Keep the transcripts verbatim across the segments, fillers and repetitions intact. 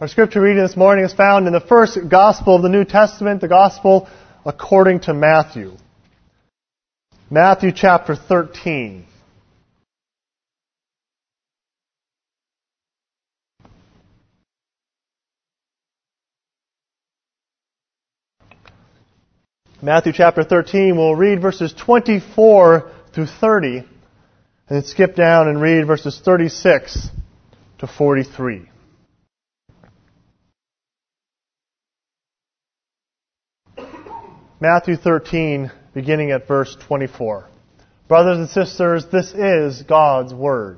Our scripture reading this morning is found in the first gospel of the New Testament, the gospel according to Matthew. Matthew chapter thirteen. Matthew chapter thirteen, we'll read verses twenty-four through thirty, and then skip down and read verses thirty-six to forty-three. Matthew thirteen, beginning at verse twenty-four. Brothers and sisters, this is God's Word.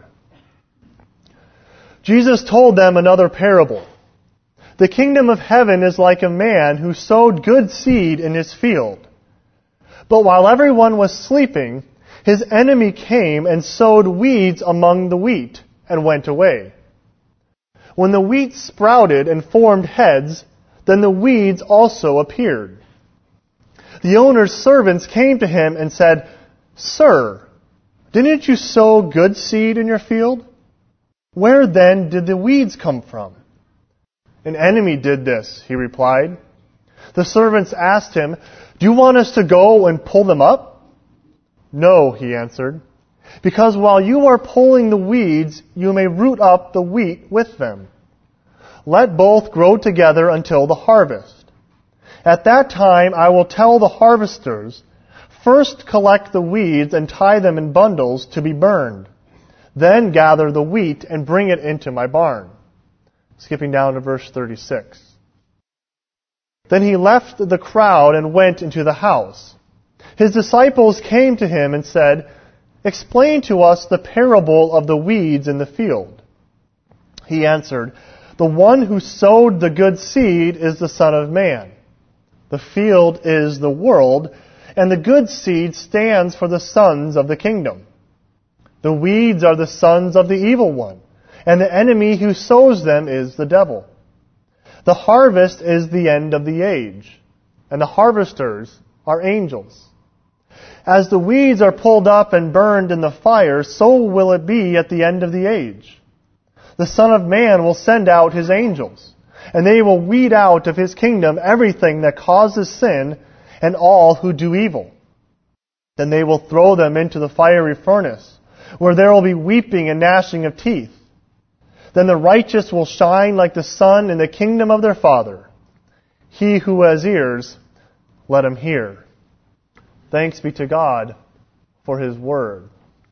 Jesus told them another parable. The kingdom of heaven is like a man who sowed good seed in his field. But while everyone was sleeping, his enemy came and sowed weeds among the wheat and went away. When the wheat sprouted and formed heads, then the weeds also appeared. The owner's servants came to him and said, "Sir, didn't you sow good seed in your field? Where then did the weeds come from?" "An enemy did this," he replied. The servants asked him, "Do you want us to go and pull them up?" "No," he answered, "because while you are pulling the weeds, you may root up the wheat with them. Let both grow together until the harvest. At that time I will tell the harvesters, first collect the weeds and tie them in bundles to be burned. Then gather the wheat and bring it into my barn." Skipping down to verse thirty-six. Then he left the crowd and went into the house. His disciples came to him and said, "Explain to us the parable of the weeds in the field." He answered, "The one who sowed the good seed is the Son of Man. The field is the world, and the good seed stands for the sons of the kingdom. The weeds are the sons of the evil one, and the enemy who sows them is the devil. The harvest is the end of the age, and the harvesters are angels. As the weeds are pulled up and burned in the fire, so will it be at the end of the age. The Son of Man will send out His angels, and they will weed out of His kingdom everything that causes sin and all who do evil. Then they will throw them into the fiery furnace, where there will be weeping and gnashing of teeth. Then the righteous will shine like the sun in the kingdom of their Father. He who has ears, let him hear." Thanks be to God for His Word.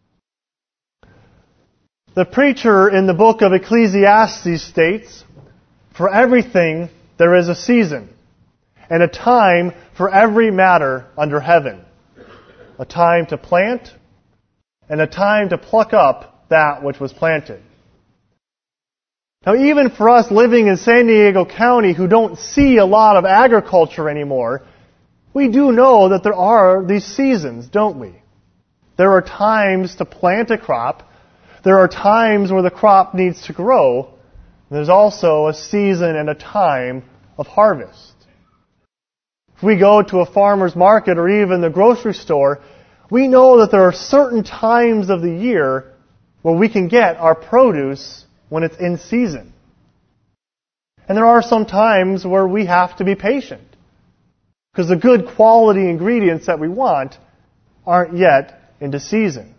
The preacher in the book of Ecclesiastes states, "For everything there is a season, and a time for every matter under heaven. A time to plant, and a time to pluck up that which was planted." Now, even for us living in San Diego County who don't see a lot of agriculture anymore, we do know that there are these seasons, don't we? There are times to plant a crop. There are times where the crop needs to grow. There's also a season and a time of harvest. If we go to a farmer's market or even the grocery store, we know that there are certain times of the year where we can get our produce when it's in season. And there are some times where we have to be patient, because the good quality ingredients that we want aren't yet into season.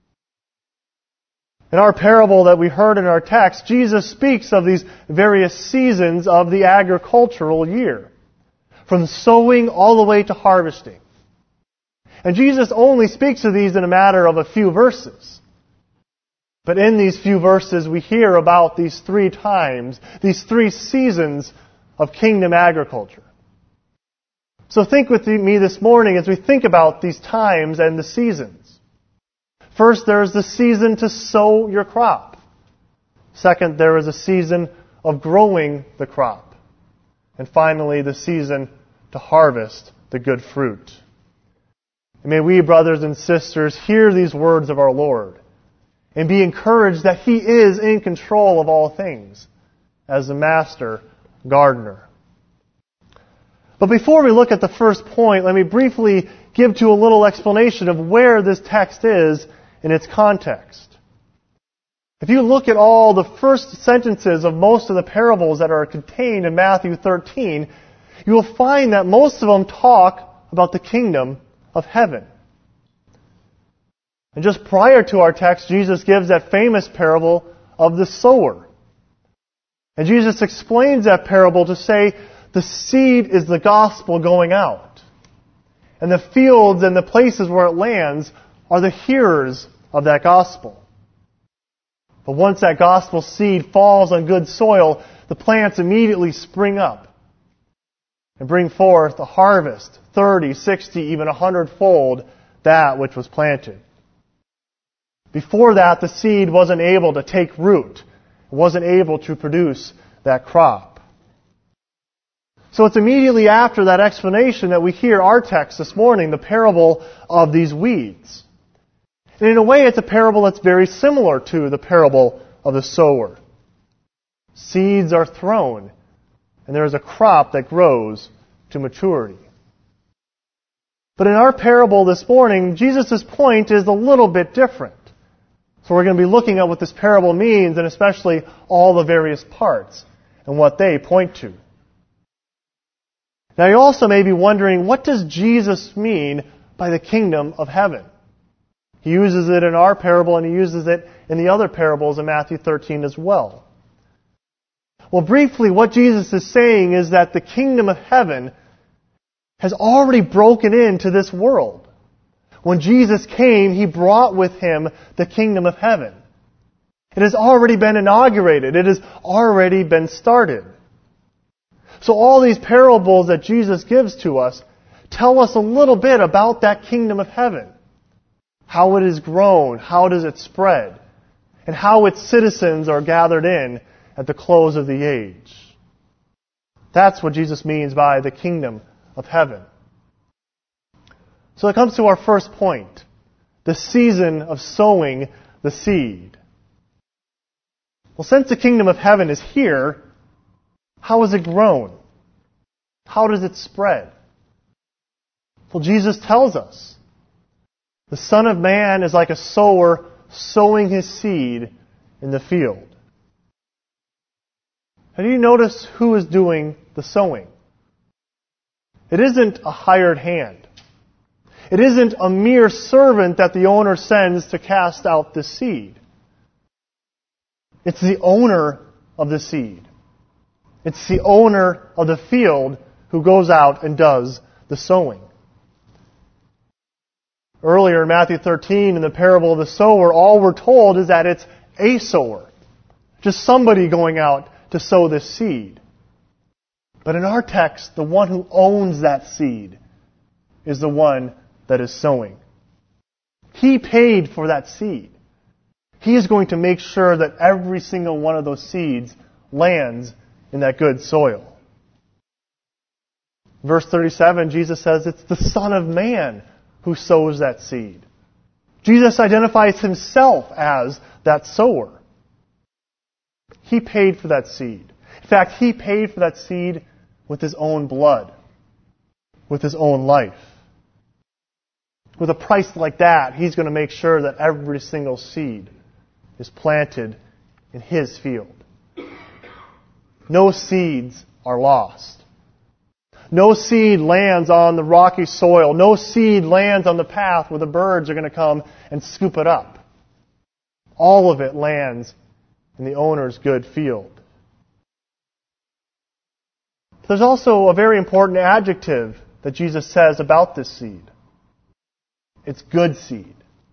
In our parable that we heard in our text, Jesus speaks of these various seasons of the agricultural year, from sowing all the way to harvesting. And Jesus only speaks of these in a matter of a few verses. But in these few verses, we hear about these three times, these three seasons of kingdom agriculture. So think with me this morning as we think about these times and the seasons. First, there is the season to sow your crop. Second, there is a season of growing the crop. And finally, the season to harvest the good fruit. And may we, brothers and sisters, hear these words of our Lord and be encouraged that He is in control of all things as the master gardener. But before we look at the first point, let me briefly give to a little explanation of where this text is in its context. If you look at all the first sentences of most of the parables that are contained in Matthew thirteen, you will find that most of them talk about the kingdom of heaven. And just prior to our text, Jesus gives that famous parable of the sower. And Jesus explains that parable to say the seed is the gospel going out. And the fields and the places where it lands are the hearers of that gospel. But once that gospel seed falls on good soil, the plants immediately spring up and bring forth a harvest, thirty, sixty, even a hundredfold that which was planted. Before that, the seed wasn't able to take root. It wasn't able to produce that crop. So it's immediately after that explanation that we hear our text this morning, the parable of these weeds. And in a way, it's a parable that's very similar to the parable of the sower. Seeds are thrown, and there is a crop that grows to maturity. But in our parable this morning, Jesus' point is a little bit different. So we're going to be looking at what this parable means, and especially all the various parts and what they point to. Now you also may be wondering, what does Jesus mean by the kingdom of heaven? He uses it in our parable, and he uses it in the other parables in Matthew thirteen as well. Well, briefly, what Jesus is saying is that the kingdom of heaven has already broken into this world. When Jesus came, He brought with Him the kingdom of heaven. It has already been inaugurated. It has already been started. So all these parables that Jesus gives to us tell us a little bit about that kingdom of heaven. How it has grown, how does it spread, and how its citizens are gathered in at the close of the age. That's what Jesus means by the kingdom of heaven. So it comes to our first point, the season of sowing the seed. Well, since the kingdom of heaven is here, how has it grown? How does it spread? Well, Jesus tells us. The Son of Man is like a sower sowing his seed in the field. Have you noticed who is doing the sowing? It isn't a hired hand. It isn't a mere servant that the owner sends to cast out the seed. It's the owner of the seed. It's the owner of the field who goes out and does the sowing. Earlier in Matthew thirteen, in the parable of the sower, all we're told is that it's a sower. Just somebody going out to sow this seed. But in our text, the one who owns that seed is the one that is sowing. He paid for that seed. He is going to make sure that every single one of those seeds lands in that good soil. Verse thirty-seven, Jesus says it's the Son of Man who sows that seed. Jesus identifies Himself as that sower. He paid for that seed. In fact, He paid for that seed with His own blood, with His own life. With a price like that, He's going to make sure that every single seed is planted in His field. No seeds are lost. No seed lands on the rocky soil. No seed lands on the path where the birds are going to come and scoop it up. All of it lands in the owner's good field. There's also a very important adjective that Jesus says about this seed. It's good seed.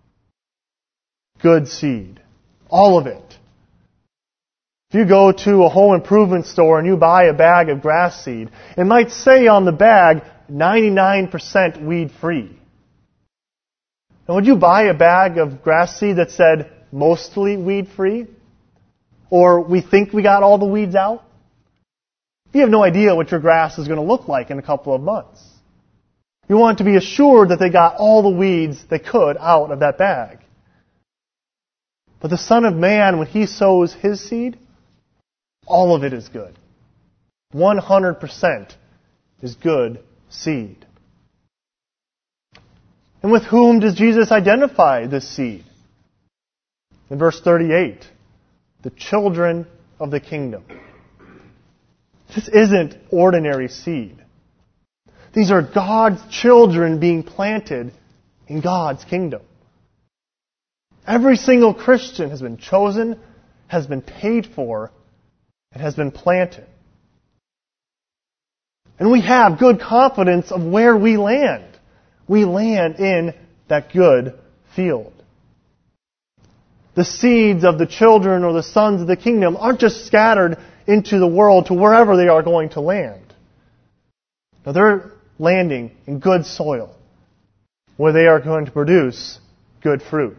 Good seed. All of it. If you go to a home improvement store and you buy a bag of grass seed, it might say on the bag, ninety-nine percent weed-free. And would you buy a bag of grass seed that said, mostly weed-free? Or we think we got all the weeds out? You have no idea what your grass is going to look like in a couple of months. You want to be assured that they got all the weeds they could out of that bag. But the Son of Man, when He sows His seed, all of it is good. one hundred percent is good seed. And with whom does Jesus identify this seed? In verse thirty-eight, the children of the kingdom. This isn't ordinary seed. These are God's children being planted in God's kingdom. Every single Christian has been chosen, has been paid for, and has been planted. And we have good confidence of where we land. We land in that good field. The seeds of the children or the sons of the kingdom aren't just scattered into the world to wherever they are going to land. Now they're landing in good soil where they are going to produce good fruit.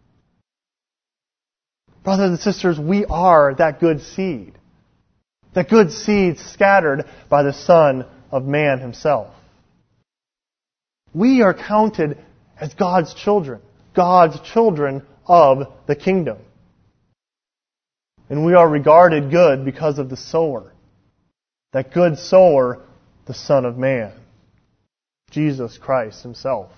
Brothers and sisters, we are that good seed. That good seed scattered by the Son of Man Himself. We are counted as God's children. God's children of the kingdom. And we are regarded good because of the sower. That good sower, the Son of Man, Jesus Christ Himself.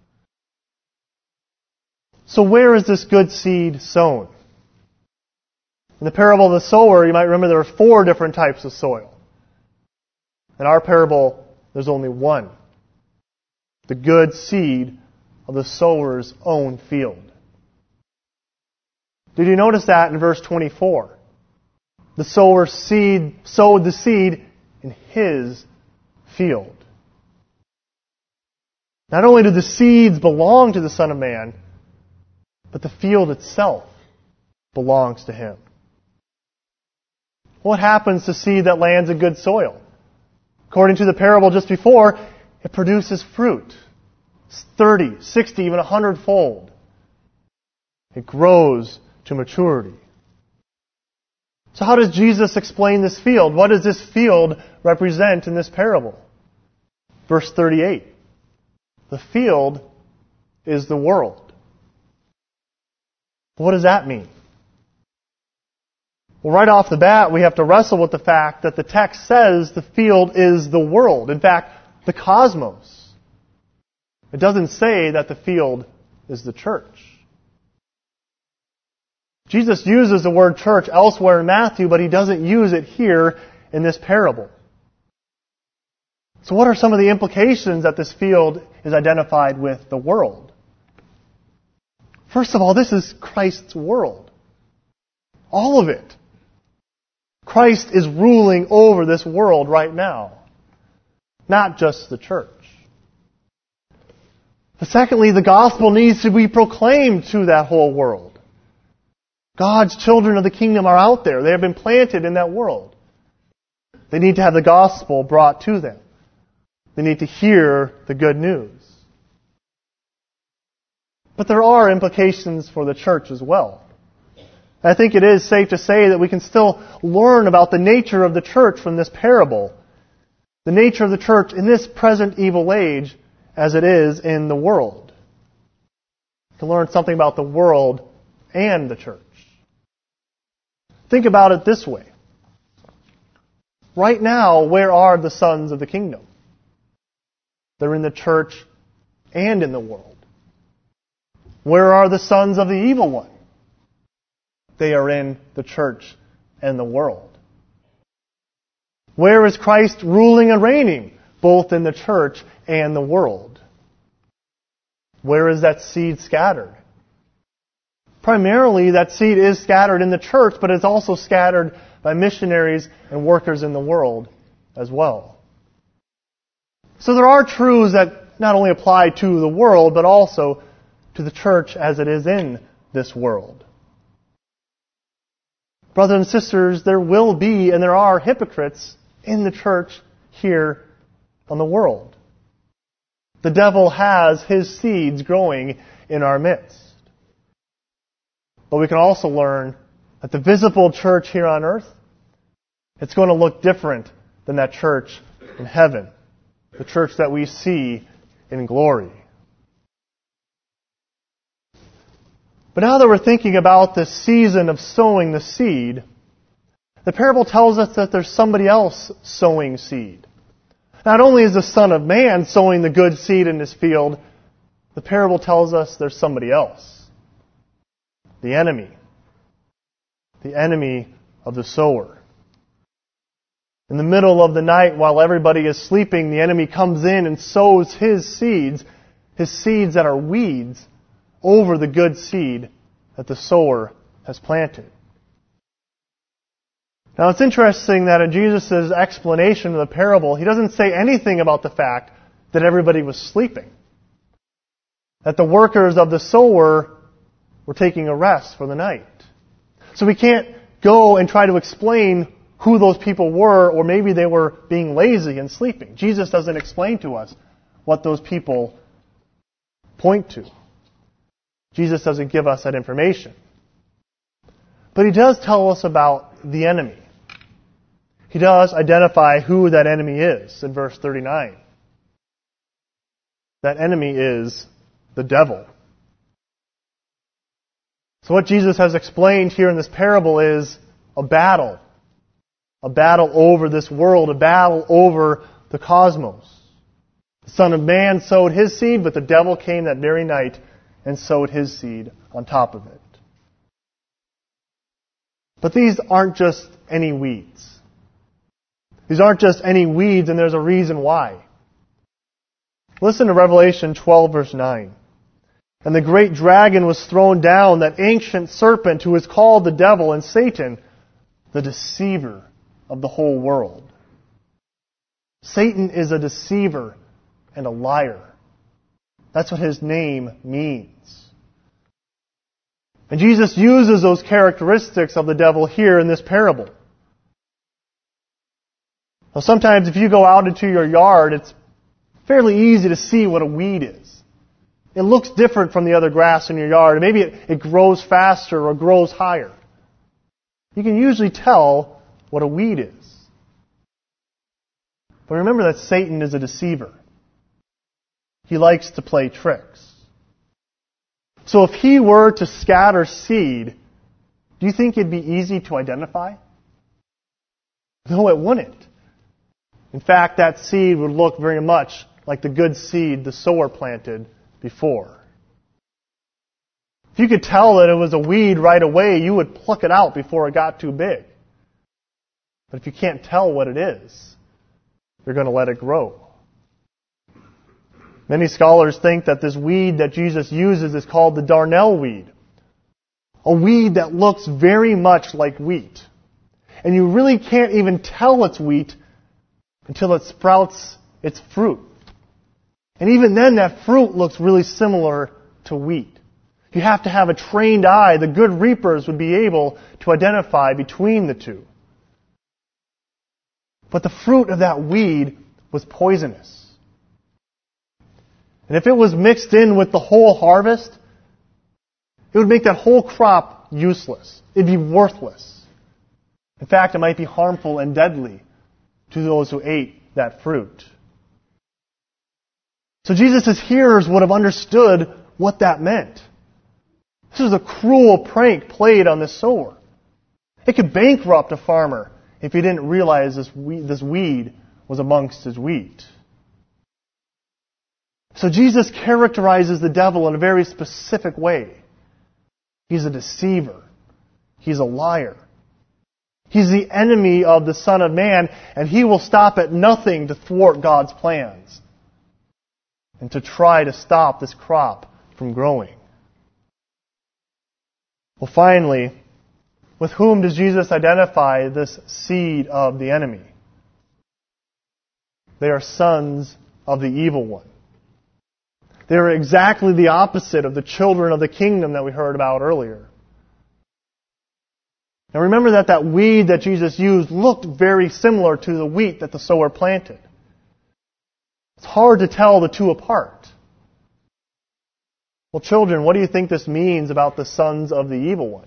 So where is this good seed sown? In the parable of the sower, you might remember there are four different types of soil. In our parable, there's only one. The good seed of the sower's own field. Did you notice that in verse twenty-four? The sower seed sowed the seed in his field. Not only do the seeds belong to the Son of Man, but the field itself belongs to Him. What happens to seed that lands in good soil? According to the parable just before, it produces fruit. It's thirty, sixty, even a hundredfold. It grows to maturity. So how does Jesus explain this field? What does this field represent in this parable? Verse thirty-eight. The field is the world. What does that mean? Well, right off the bat, we have to wrestle with the fact that the text says the field is the world. In fact, the cosmos. It doesn't say that the field is the church. Jesus uses the word church elsewhere in Matthew, but He doesn't use it here in this parable. So what are some of the implications that this field is identified with the world? First of all, this is Christ's world. All of it. Christ is ruling over this world right now. Not just the church. But secondly, the gospel needs to be proclaimed to that whole world. God's children of the kingdom are out there. They have been planted in that world. They need to have the gospel brought to them. They need to hear the good news. But there are implications for the church as well. I think it is safe to say that we can still learn about the nature of the church from this parable. The nature of the church in this present evil age as it is in the world. To learn something about the world and the church. Think about it this way. Right now, where are the sons of the kingdom? They're in the church and in the world. Where are the sons of the evil one? They are in the church and the world. Where is Christ ruling and reigning? Both in the church and the world. Where is that seed scattered? Primarily, that seed is scattered in the church, but it's also scattered by missionaries and workers in the world as well. So there are truths that not only apply to the world, but also to the church as it is in this world. Brothers and sisters, there will be and there are hypocrites in the church here on the world. The devil has his seeds growing in our midst. But we can also learn that the visible church here on earth, it's going to look different than that church in heaven. The church that we see in glory. But now that we're thinking about this season of sowing the seed, the parable tells us that there's somebody else sowing seed. Not only is the Son of Man sowing the good seed in his field, the parable tells us there's somebody else. The enemy. the enemy of the sower. In the middle of the night, while everybody is sleeping, the enemy comes in and sows his seeds, his seeds that are weeds, over the good seed that the sower has planted. Now it's interesting that in Jesus' explanation of the parable, he doesn't say anything about the fact that everybody was sleeping. That the workers of the sower were taking a rest for the night. So we can't go and try to explain who those people were, or maybe they were being lazy and sleeping. Jesus doesn't explain to us what those people point to. Jesus doesn't give us that information. But he does tell us about the enemy. He does identify who that enemy is in verse thirty-nine. That enemy is the devil. So what Jesus has explained here in this parable is a battle. A battle over this world, a battle over the cosmos. The Son of Man sowed his seed, but the devil came that very night and sowed his seed on top of it. But these aren't just any weeds. These aren't just any weeds, and there's a reason why. Listen to Revelation twelve, verse nine. And the great dragon was thrown down, that ancient serpent who is called the devil and Satan, the deceiver of the whole world. Satan is a deceiver and a liar. That's what his name means. And Jesus uses those characteristics of the devil here in this parable. Now, sometimes if you go out into your yard, it's fairly easy to see what a weed is. It looks different from the other grass in your yard. Maybe it, it grows faster or grows higher. You can usually tell what a weed is. But remember that Satan is a deceiver. He likes to play tricks. So if he were to scatter seed, do you think it'd be easy to identify? No, it wouldn't. In fact, that seed would look very much like the good seed the sower planted before. If you could tell that it was a weed right away, you would pluck it out before it got too big. But if you can't tell what it is, you're going to let it grow. Many scholars think that this weed that Jesus uses is called the darnel weed. A weed that looks very much like wheat. And you really can't even tell it's wheat until it sprouts its fruit. And even then, that fruit looks really similar to wheat. You have to have a trained eye. The good reapers would be able to identify between the two. But the fruit of that weed was poisonous. And if it was mixed in with the whole harvest, it would make that whole crop useless. It'd be worthless. In fact, it might be harmful and deadly to those who ate that fruit. So Jesus' hearers would have understood what that meant. This was a cruel prank played on the sower. It could bankrupt a farmer if he didn't realize this weed, this weed was amongst his wheat. So Jesus characterizes the devil in a very specific way. He's a deceiver. He's a liar. He's the enemy of the Son of Man, and he will stop at nothing to thwart God's plans and to try to stop this crop from growing. Well, finally, with whom does Jesus identify this seed of the enemy? They are sons of the evil one. They are exactly the opposite of the children of the kingdom that we heard about earlier. Now remember that that weed that Jesus used looked very similar to the wheat that the sower planted. It's hard to tell the two apart. Well, children, what do you think this means about the sons of the evil one?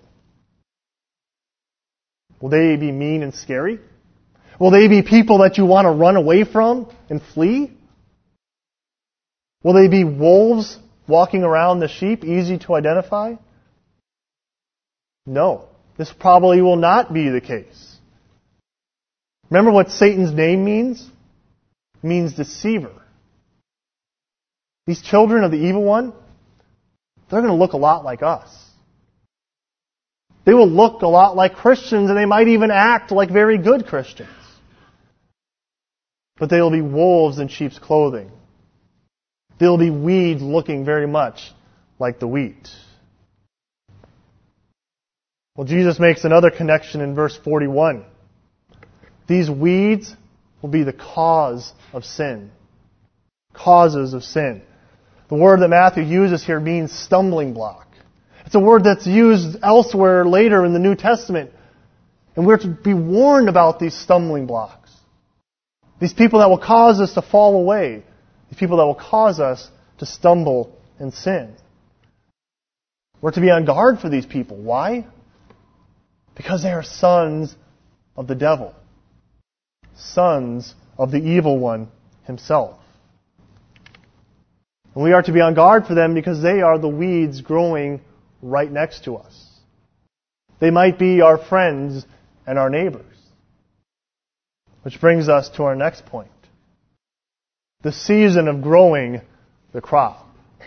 Will they be mean and scary? Will they be people that you want to run away from and flee? Will they be wolves walking around the sheep, easy to identify? No, this probably will not be the case. Remember what Satan's name means? It means deceiver. These children of the evil one, they're going to look a lot like us. They will look a lot like Christians, and they might even act like very good Christians. But they will be wolves in sheep's clothing. They will be weeds looking very much like the wheat. Well, Jesus makes another connection in verse forty-one. These weeds will be the cause of sin. Causes of sin. The word that Matthew uses here means stumbling block. It's a word that's used elsewhere later in the New Testament. And we're to be warned about these stumbling blocks. These people that will cause us to fall away. These people that will cause us to stumble and sin. We're to be on guard for these people. Why? Because they are sons of the devil. Sons of the evil one himself. And we are to be on guard for them because they are the weeds growing right next to us. They might be our friends and our neighbors. Which brings us to our next point. The season of growing the crop.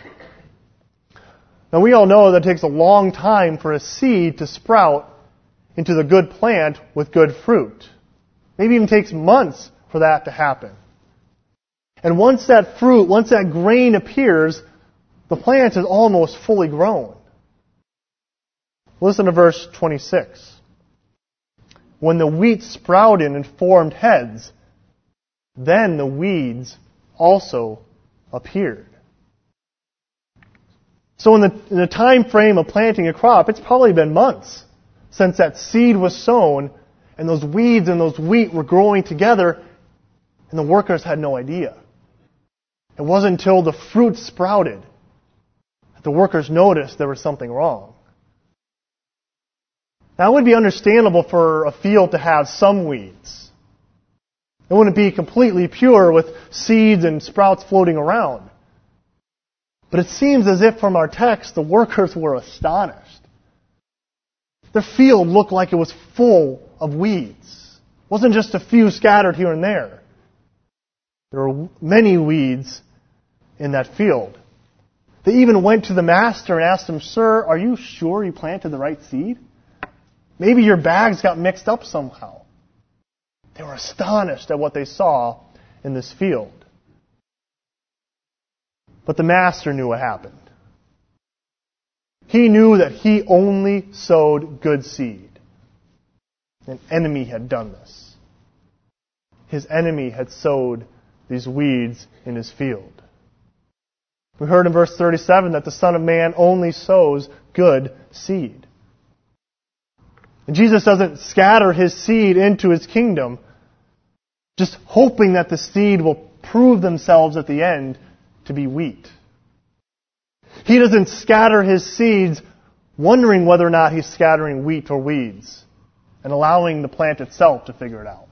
Now we all know that it takes a long time for a seed to sprout into the good plant with good fruit. Maybe even takes months for that to happen. And once that fruit, once that grain appears, the plant is almost fully grown. Listen to verse twenty-six. When the wheat sprouted and formed heads, then the weeds also appeared. So in the, in the time frame of planting a crop, it's probably been months since that seed was sown and those weeds and those wheat were growing together, and the workers had no idea. It wasn't until the fruit sprouted that the workers noticed there was something wrong. Now, it would be understandable for a field to have some weeds. It wouldn't be completely pure with seeds and sprouts floating around. But it seems as if from our text, the workers were astonished. The field looked like it was full of weeds. It wasn't just a few scattered here and there. There were many weeds in that field. They even went to the master and asked him, "Sir, are you sure you planted the right seed? Maybe your bags got mixed up somehow." They were astonished at what they saw in this field. But the master knew what happened. He knew that he only sowed good seed. An enemy had done this. His enemy had sowed these weeds in his field. We heard in verse thirty-seven that the Son of Man only sows good seed. And Jesus doesn't scatter his seed into his kingdom just hoping that the seed will prove themselves at the end to be wheat. He doesn't scatter his seeds wondering whether or not he's scattering wheat or weeds and allowing the plant itself to figure it out.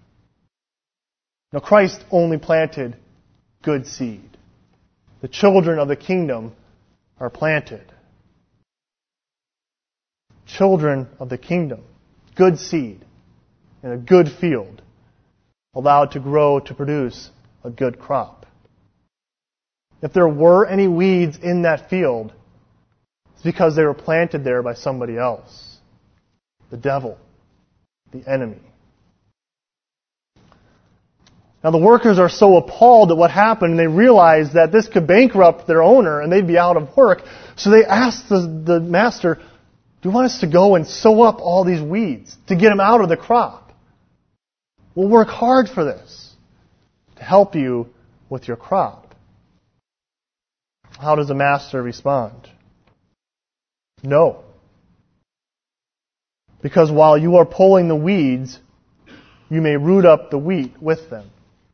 Now, Christ only planted good seed. The children of the kingdom are planted. Children of the kingdom. Good seed in a good field, allowed to grow to produce a good crop. If there were any weeds in that field, it's because they were planted there by somebody else. The devil, the enemy. Now the workers are so appalled at what happened, and they realize that this could bankrupt their owner and they'd be out of work. So they asked the, the master, "Do you want us to go and sow up all these weeds to get them out of the crop? We'll work hard for this to help you with your crop." How does the master respond? No. Because while you are pulling the weeds, you may root up the wheat with them.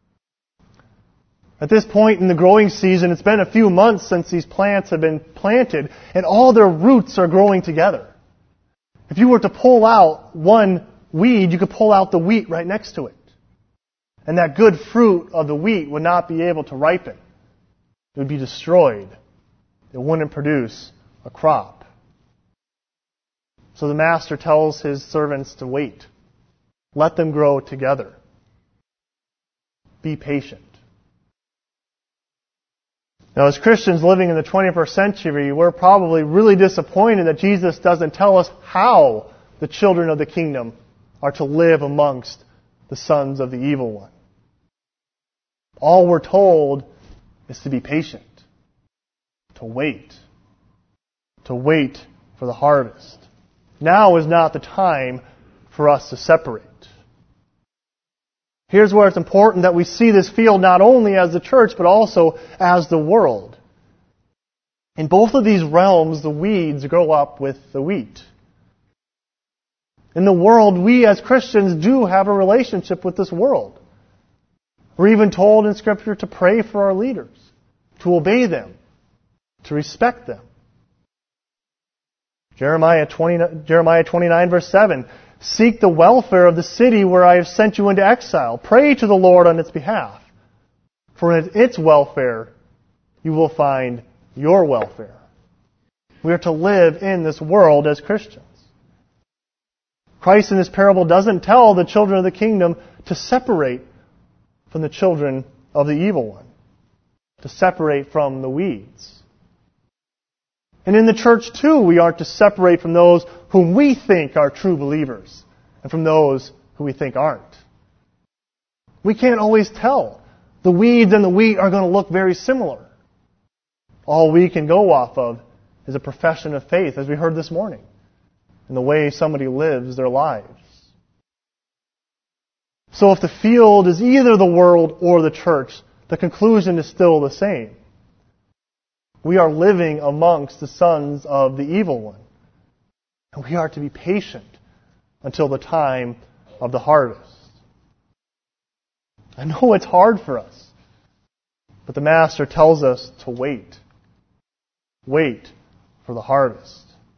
At this point in the growing season, it's been a few months since these plants have been planted, and all their roots are growing together. If you were to pull out one weed, you could pull out the wheat right next to it. And that good fruit of the wheat would not be able to ripen. It would be destroyed. It wouldn't produce a crop. So the master tells his servants to wait. Let them grow together. Be patient. Now, as Christians living in the twenty-first century, we're probably really disappointed that Jesus doesn't tell us how the children of the kingdom are to live amongst the sons of the evil one. All we're told is to be patient, to wait, to wait for the harvest. Now is not the time for us to separate. Here's where it's important that we see this field not only as the church, but also as the world. In both of these realms, the weeds grow up with the wheat. In the world, we as Christians do have a relationship with this world. We're even told in Scripture to pray for our leaders, to obey them, to respect them. Jeremiah twenty, Jeremiah twenty-nine, verse seven, seek the welfare of the city where I have sent you into exile. Pray to the Lord on its behalf. For in its welfare you will find your welfare. We are to live in this world as Christians. Christ in this parable doesn't tell the children of the kingdom to separate from the children of the evil one, to separate from the weeds. And in the church, too, we are to separate from those whom we think are true believers and from those who we think aren't. We can't always tell. The weeds and the wheat are going to look very similar. All we can go off of is a profession of faith, as we heard this morning, in the way somebody lives their lives. So if the field is either the world or the church, the conclusion is still the same. We are living amongst the sons of the evil one. And we are to be patient until the time of the harvest. I know it's hard for us, but the Master tells us to wait. Wait for the harvest.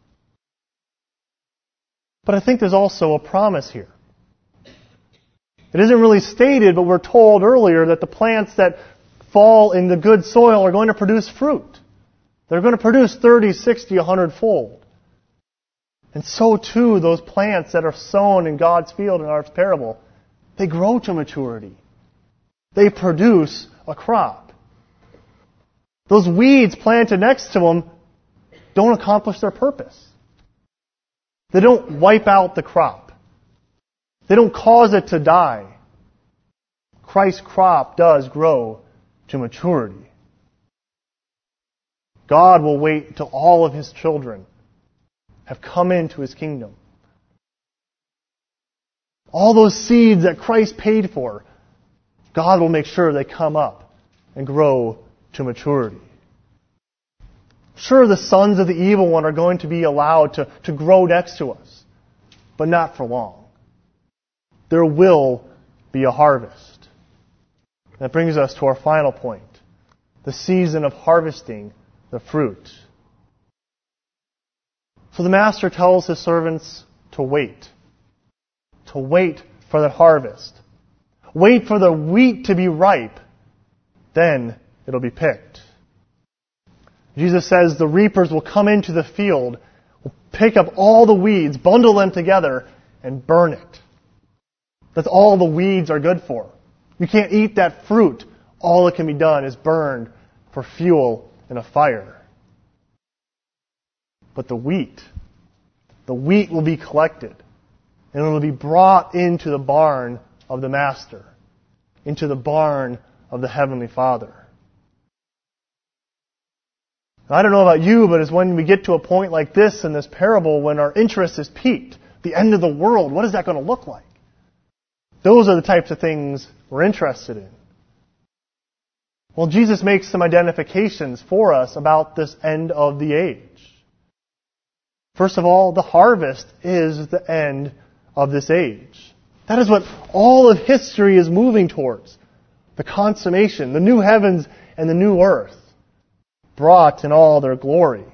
But I think there's also a promise here. It isn't really stated, but we're told earlier that the plants that fall in the good soil are going to produce fruit. They're going to produce thirty, sixty, one hundred fold. And so too, those plants that are sown in God's field in our parable, they grow to maturity. They produce a crop. Those weeds planted next to them don't accomplish their purpose. They don't wipe out the crop. They don't cause it to die. Christ's crop does grow to maturity. God will wait until all of His children have come into His kingdom. All those seeds that Christ paid for, God will make sure they come up and grow to maturity. Sure, the sons of the evil one are going to be allowed to, to grow next to us, but not for long. There will be a harvest. That brings us to our final point, the season of harvesting the fruit. So the Master tells His servants to wait. To wait for the harvest. Wait for the wheat to be ripe. Then it'll be picked. Jesus says the reapers will come into the field, will pick up all the weeds, bundle them together, and burn it. That's all the weeds are good for. You can't eat that fruit. All that can be done is burned for fuel in a fire. But the wheat, the wheat will be collected, and it will be brought into the barn of the Master, into the barn of the Heavenly Father. Now, I don't know about you, but it's when we get to a point like this in this parable when our interest is piqued, the end of the world, what is that going to look like? Those are the types of things we're interested in. Well, Jesus makes some identifications for us about this end of the age. First of all, the harvest is the end of this age. That is what all of history is moving towards. The consummation, the new heavens and the new earth, brought in all their glory.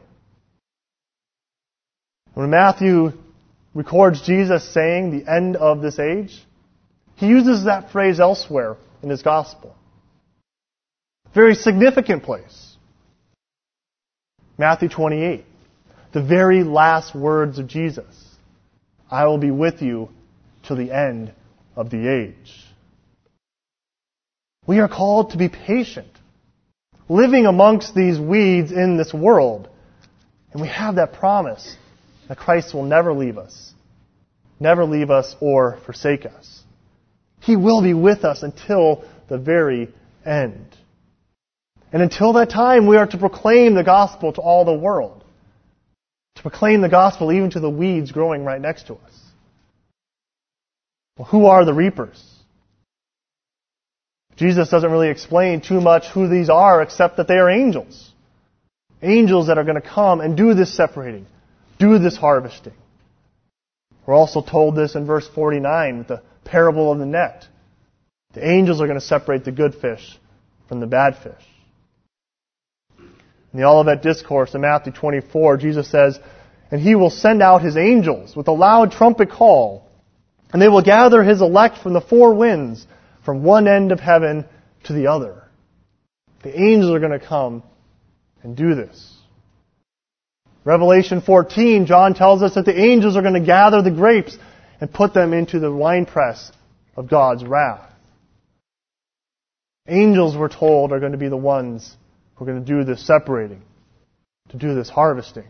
When Matthew records Jesus saying the end of this age, he uses that phrase elsewhere in his gospel. Very significant place. Matthew twenty-eight. The very last words of Jesus. I will be with you till the end of the age. We are called to be patient. living amongst these weeds in this world. And we have that promise that Christ will never leave us, never leave us or forsake us. He will be with us until the very end. And until that time, we are to proclaim the gospel to all the world. To proclaim the gospel even to the weeds growing right next to us. Well, who are the reapers? Jesus doesn't really explain too much who these are, except that they are angels. Angels that are going to come and do this separating, do this harvesting. We're also told this in verse forty-nine with the parable of the net. The angels are going to separate the good fish from the bad fish. In the Olivet Discourse in Matthew twenty-four, Jesus says, "And he will send out his angels with a loud trumpet call, and they will gather his elect from the four winds, from one end of heaven to the other." The angels are going to come and do this. Revelation fourteen, John tells us that the angels are going to gather the grapes and put them into the winepress of God's wrath. Angels, we're told, are going to be the ones who are going to do this separating, to do this harvesting.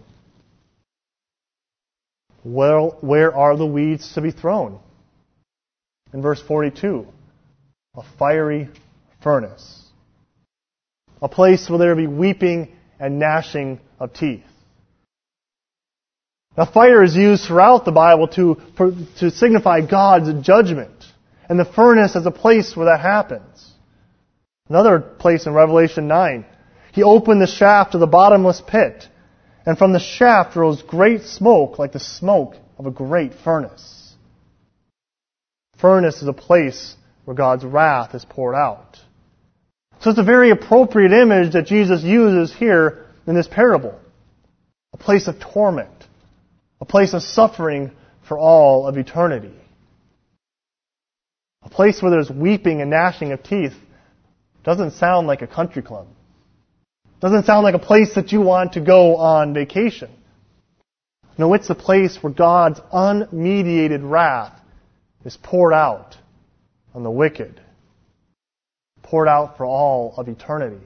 Well, where are the weeds to be thrown? In verse forty-two, a fiery furnace. A place where there will be weeping and gnashing of teeth. Now, fire is used throughout the Bible to, for, to signify God's judgment. And the furnace is a place where that happens. Another place in Revelation nine. He opened the shaft of the bottomless pit, and from the shaft rose great smoke like the smoke of a great furnace. Furnace is a place where God's wrath is poured out. So it's a very appropriate image that Jesus uses here in this parable. A place of torment. A place of suffering for all of eternity. A place where there's weeping and gnashing of teeth doesn't sound like a country club. Doesn't sound like a place that you want to go on vacation. No, it's a place where God's unmediated wrath is poured out on the wicked. Poured out for all of eternity.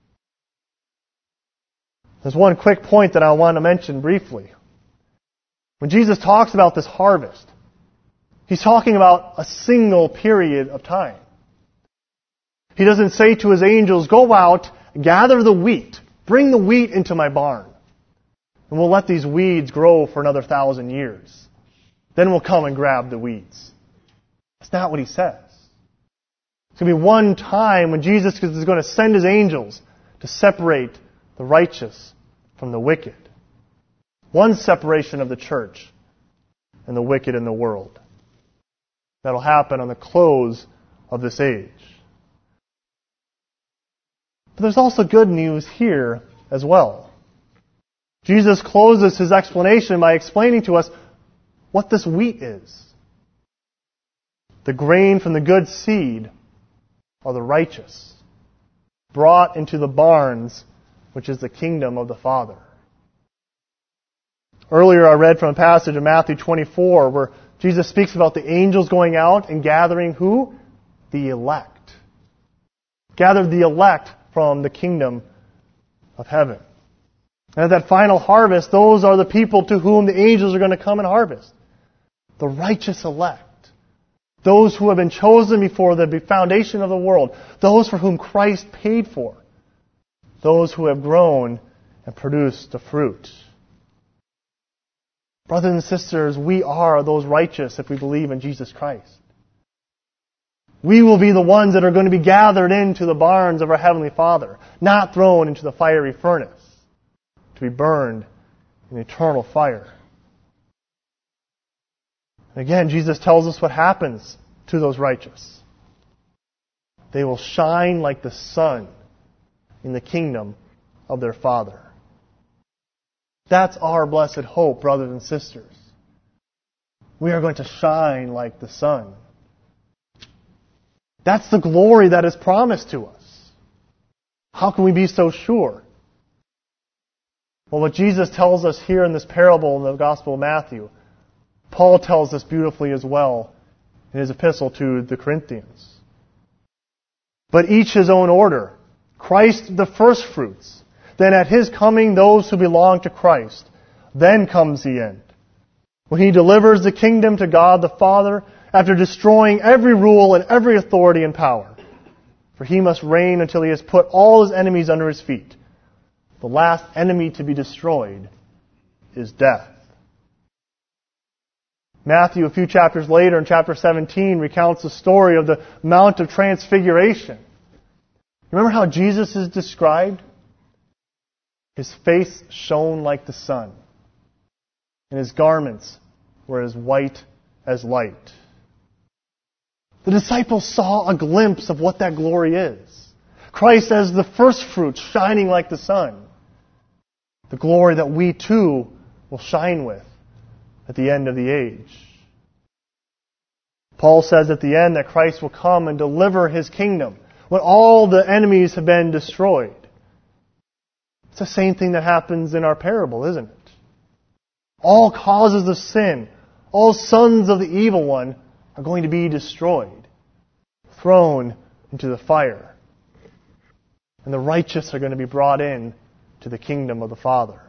There's one quick point that I want to mention briefly. When Jesus talks about this harvest, He's talking about a single period of time. He doesn't say to His angels, "Go out, gather the wheat, bring the wheat into my barn, and we'll let these weeds grow for another thousand years. Then we'll come and grab the weeds." That's not what He says. It's going to be one time when Jesus is going to send His angels to separate the righteous from the wicked. One separation of the church and the wicked in the world. That'll happen on the close of this age. But there's also good news here as well. Jesus closes His explanation by explaining to us what this wheat is. The grain from the good seed are the righteous, brought into the barns, which is the kingdom of the Father. Earlier I read from a passage in Matthew twenty-four where Jesus speaks about the angels going out and gathering who? The elect. Gathered the elect from the kingdom of heaven. And at that final harvest, those are the people to whom the angels are going to come and harvest. The righteous elect. Those who have been chosen before the foundation of the world. Those for whom Christ paid for. Those who have grown and produced the fruit. Brothers and sisters, we are those righteous if we believe in Jesus Christ. We will be the ones that are going to be gathered into the barns of our Heavenly Father, not thrown into the fiery furnace, to be burned in eternal fire. Again, Jesus tells us what happens to those righteous. They will shine like the sun in the kingdom of their Father. That's our blessed hope, brothers and sisters. We are going to shine like the sun. That's the glory that is promised to us. How can we be so sure? Well, what Jesus tells us here in this parable in the Gospel of Matthew, Paul tells us beautifully as well in his epistle to the Corinthians. But each his own order. Christ the first fruits. Then at His coming, those who belong to Christ. Then comes the end, when He delivers the kingdom to God the Father after destroying every rule and every authority and power. For He must reign until He has put all His enemies under His feet. The last enemy to be destroyed is death. Matthew, a few chapters later, in chapter seventeen, recounts the story of the Mount of Transfiguration. Remember how Jesus is described? His face shone like the sun, and His garments were as white as light. The disciples saw a glimpse of what that glory is. Christ as the first fruit, shining like the sun. The glory that we too will shine with at the end of the age. Paul says at the end that Christ will come and deliver His kingdom when all the enemies have been destroyed. It's the same thing that happens in our parable, isn't it? All causes of sin, all sons of the evil one are going to be destroyed, thrown into the fire. And the righteous are going to be brought in to the kingdom of the Father.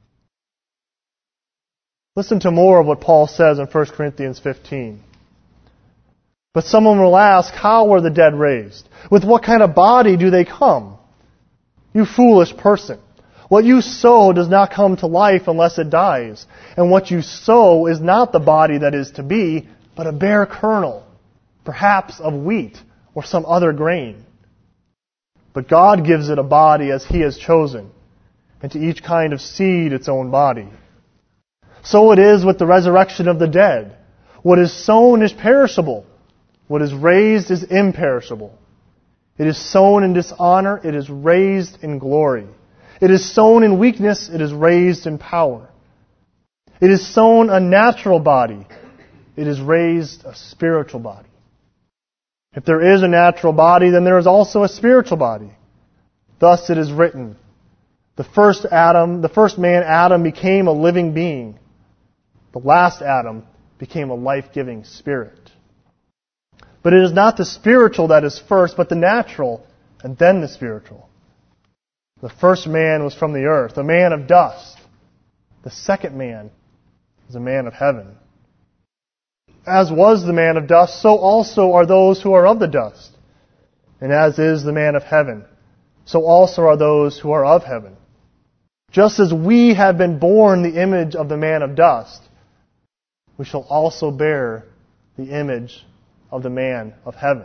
Listen to more of what Paul says in First Corinthians fifteen. But someone will ask, how were the dead raised? With what kind of body do they come? You foolish person. What you sow does not come to life unless it dies. And what you sow is not the body that is to be, but a bare kernel, perhaps of wheat or some other grain. But God gives it a body as He has chosen, and to each kind of seed its own body. So it is with the resurrection of the dead. What is sown is perishable. What is raised is imperishable. It is sown in dishonor. It is raised in glory. It is sown in weakness. It is raised in power. It is sown a natural body. It is raised a spiritual body. If there is a natural body, then there is also a spiritual body. Thus it is written, the first Adam, the first man, Adam, became a living being. The last Adam became a life-giving spirit. But it is not the spiritual that is first, but the natural, and then the spiritual. The first man was from the earth, a man of dust. The second man is a man of heaven. As was the man of dust, so also are those who are of the dust. And as is the man of heaven, so also are those who are of heaven. Just as we have been born the image of the man of dust, we shall also bear the image of the man of heaven.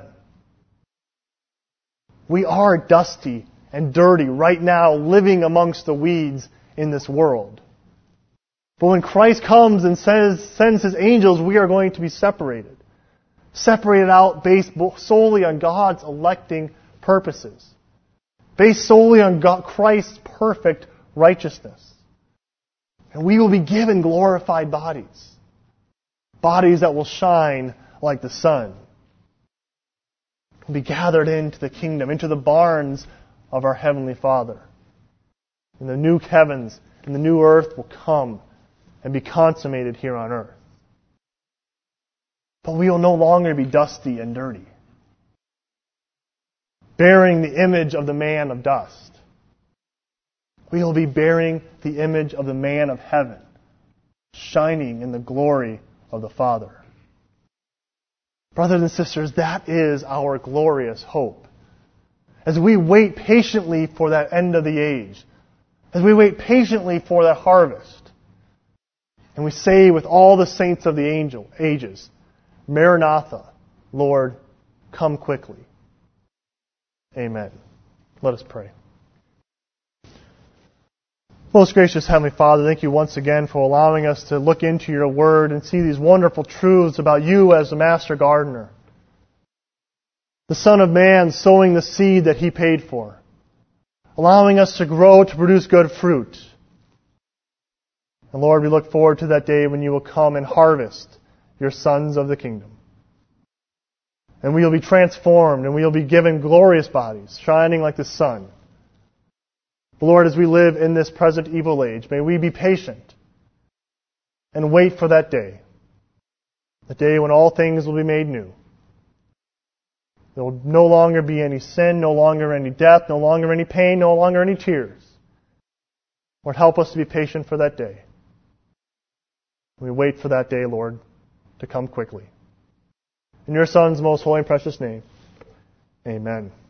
We are dusty and dirty right now, living amongst the weeds in this world. But when Christ comes and says, sends His angels, we are going to be separated. Separated out based solely on God's electing purposes. Based solely on God, Christ's perfect righteousness. And we will be given glorified bodies. Bodies that will shine like the sun. We'll be gathered into the kingdom, into the barns of our Heavenly Father. And the new heavens and the new earth will come and be consummated here on earth. But we will no longer be dusty and dirty, bearing the image of the man of dust. We will be bearing the image of the man of heaven, shining in the glory of the Father. Brothers and sisters, that is our glorious hope. As we wait patiently for that end of the age, as we wait patiently for that harvest, and we say with all the saints of the angel ages, Maranatha, Lord, come quickly. Amen. Let us pray. Most gracious Heavenly Father, thank you once again for allowing us to look into your word and see these wonderful truths about you as the master gardener. The Son of Man sowing the seed that He paid for, allowing us to grow to produce good fruit. And Lord, we look forward to that day when you will come and harvest your sons of the kingdom. And we will be transformed and we will be given glorious bodies, shining like the sun. Lord, as we live in this present evil age, may we be patient and wait for that day, the day when all things will be made new. There will no longer be any sin, no longer any death, no longer any pain, no longer any tears. Lord, help us to be patient for that day. We wait for that day, Lord, to come quickly. In your Son's most holy and precious name, amen.